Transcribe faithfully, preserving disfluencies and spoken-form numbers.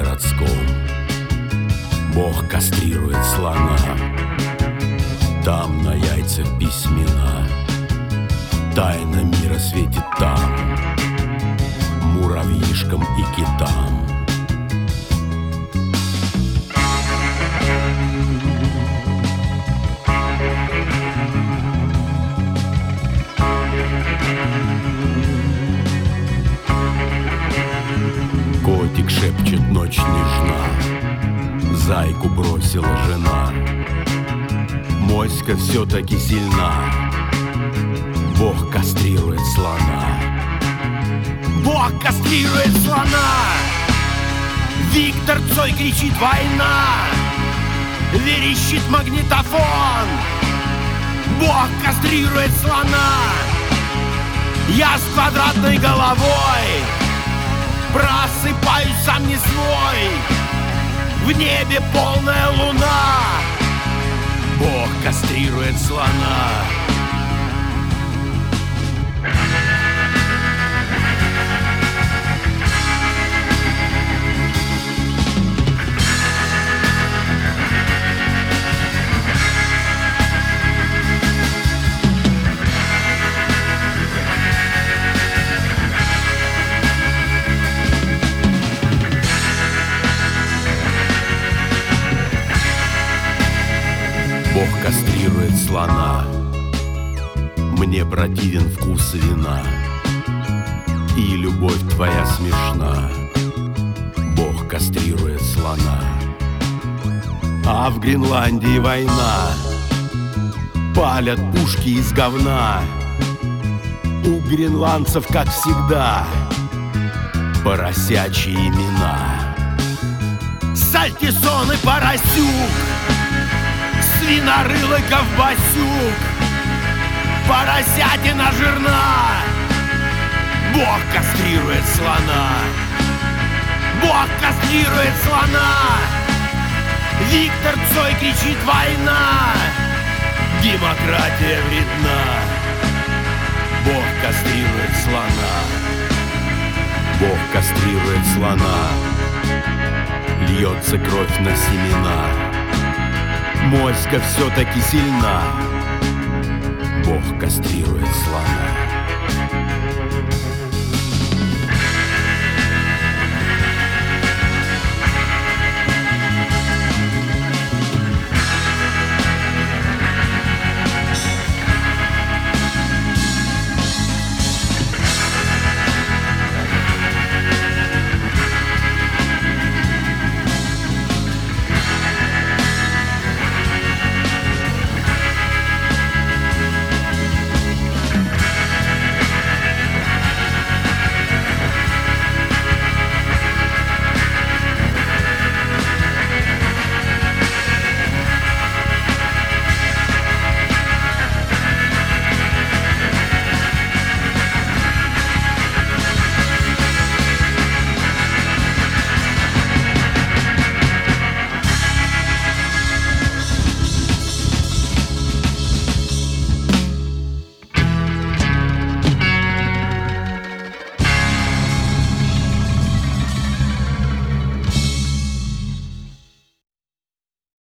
городском. Бог кастрирует слона, там на яйцах письмена. Тайна мира светит там, муравьишкам и китам. Котик шепчет, ночь нежна, зайку бросила жена. Моська все-таки сильна, Бог кастрирует слона. Бог кастрирует слона. Виктор Цой кричит: война! Верещит магнитофон. Бог кастрирует слона. Я с квадратной головой просыпаюсь сам не свой. В небе полная луна. Бог кастрирует слона. Бог кастрирует слона. Мне противен вкус вина, и любовь твоя смешна. Бог кастрирует слона. А в Гренландии война, палят пушки из говна. У гренландцев, как всегда, поросячьи имена. Сальтисон и поросюк, свинорылый ковбасюк, поросятина жирна. Бог кастрирует слона. Бог кастрирует слона. Виктор Цой кричит: война! Демократия вредна. Бог кастрирует слона. Бог кастрирует слона. Льется кровь на семена. Моська все-таки сильна. Бог кастрирует слона.